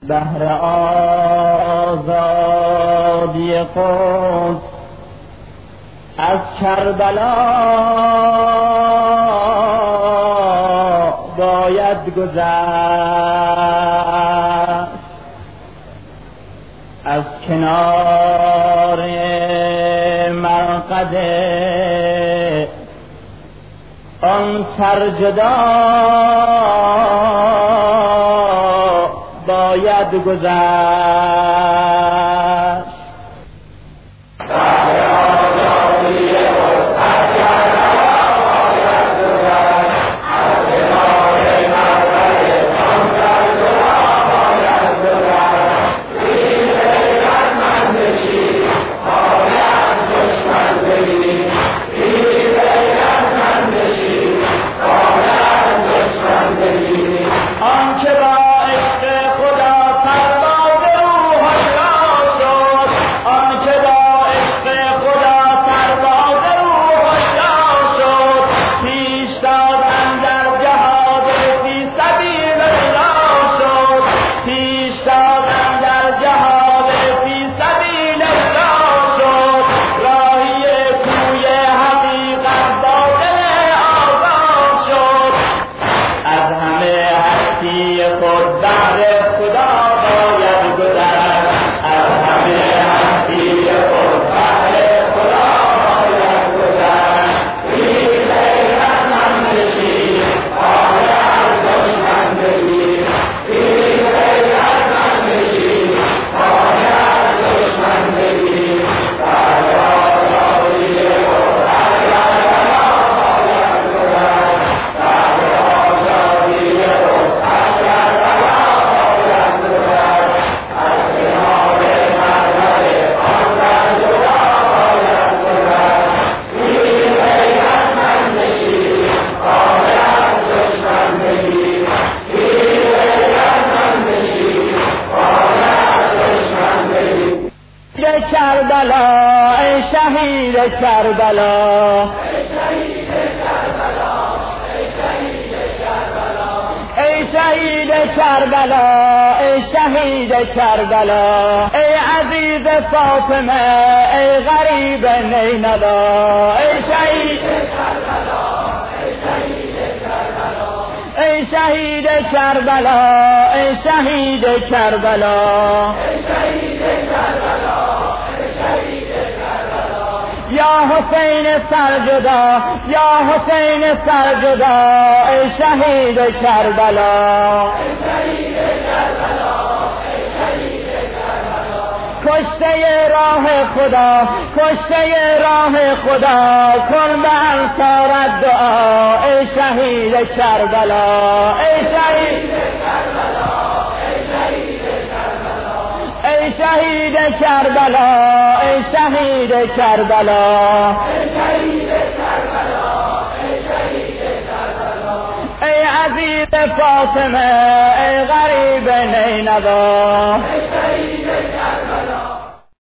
بهر آزادی قدس از کربلا باید گذشت، از کنار مرقد آن سرجدا باید گذشت. کربلا ای شهید کربلا، ای شهید کربلا، ای شهید کربلا، ای عزیز فاطمه، ای غریب نینوا، ای شهید کربلا، ای شهید کربلا، ای شهید کربلا، یا حسین سرجدا، یا حسین سرجدا، ای شهید کربلا، کشته راه خدا، کشته راه خدا، کن به انصارت دعا، ای شهید کربلا، ای شهید کربلا، ای شهید کربلا، ای شهید کربلا، ای عزیز فاطمه، ای غریب نینوا،